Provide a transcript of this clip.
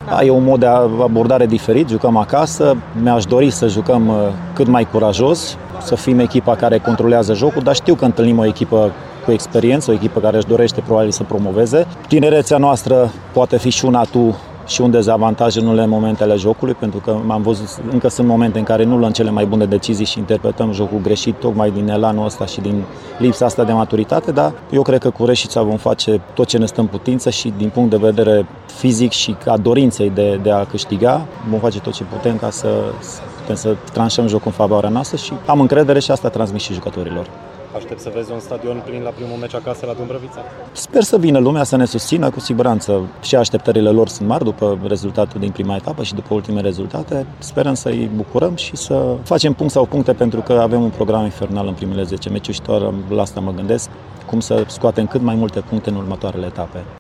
Da, e un mod de abordare diferit, jucăm acasă, mi-aș dori să jucăm cât mai curajos, să fim echipa care controlează jocul, dar știu că întâlnim o echipă cu experiență, o echipă care își dorește probabil să promoveze. Tinerețea noastră poate fi și un atu și un dezavantaj în unele momente ale jocului, pentru că am văzut, încă sunt momente în care nu luăm cele mai bune decizii și interpretăm jocul greșit, tocmai din elanul ăsta și din lipsa asta de maturitate, dar eu cred că cu Reșița vom face tot ce ne stă în putință și din punct de vedere fizic și a dorinței de a câștiga, vom face tot ce putem ca să putem să tranșăm jocul în favoarea noastră și am încredere și asta transmit și jucătorilor. Aștept să vezi un stadion plin la primul meci acasă la Dâmbrăvița? Sper să vină lumea să ne susțină, cu siguranță. Și așteptările lor sunt mari după rezultatul din prima etapă și după ultimele rezultate. Sperăm să-i bucurăm și să facem punct sau puncte, pentru că avem un program infernal în primele 10 meciuri și doar la asta mă gândesc, cum să scoatem cât mai multe puncte în următoarele etape.